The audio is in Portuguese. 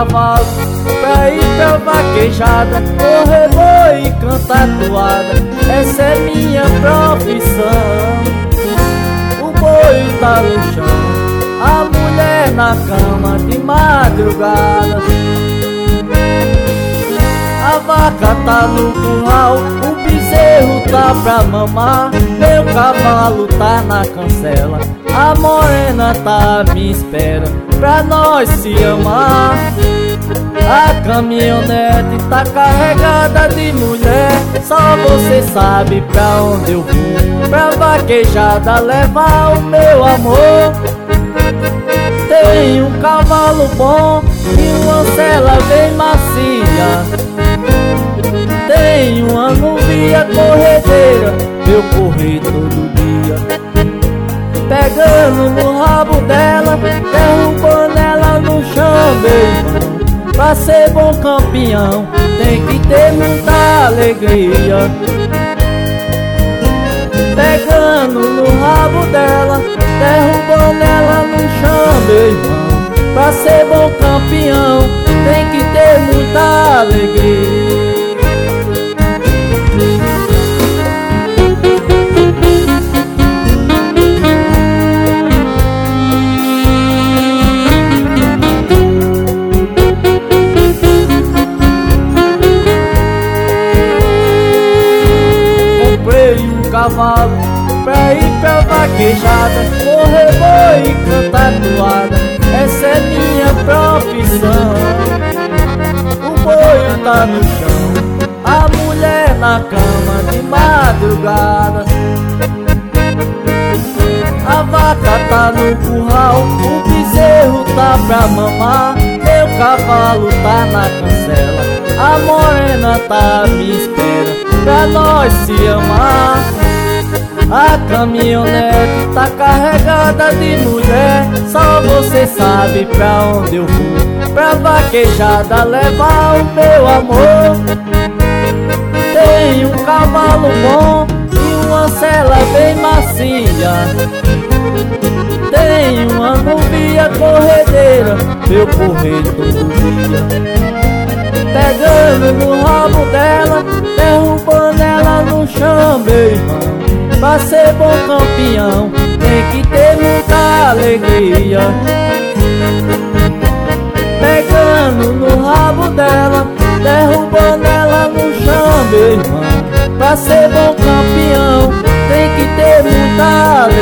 cavalo pra ir pra vaquejada, correr boi e cantar toada, essa é minha profissão. O boi tá no chão, a mulher na cama de madrugada, a vaca tá no curral, o bezerro tá pra mamar, meu cavalo tá na cancela, a morena tá à minha espera pra nós se amar. A caminhonete tá carregada de mulher, só você sabe pra onde eu vou, pra vaquejada levar o meu amor. Tem um cavalo bom e uma sela bem macia, tem uma nuvia corredeira, eu corri todo dia, pegando no rabo dela, derrubando ela no chão, meu irmão. Pra ser bom campeão tem que ter muita alegria, pegando no rabo dela, derrubando ela no chão, meu irmão. Pra ser bom campeão tem que ter muita alegria. Cavalo pra ir pra vaquejada, correr boi e cantar toada, essa é minha profissão. O boi tá no chão, a mulher na cama de madrugada, a vaca tá no curral, o bezerro tá pra mamar, meu cavalo tá na cancela, a morena tá à minha espera pra nós se amar. A caminhonete tá carregada de mulher, só você sabe pra onde eu vou, pra vaquejada levar o meu amor. Tem um cavalo bom e uma sela bem macia, tem uma nuvia corredeira, eu corri todo dia, pegando no rabo dela, derrubando ela no chão, meu irmão. Pra ser bom campeão tem que ter muita alegria, pegando no rabo dela, derrubando ela no chão, meu irmão. Pra ser bom campeão tem que ter muita alegria.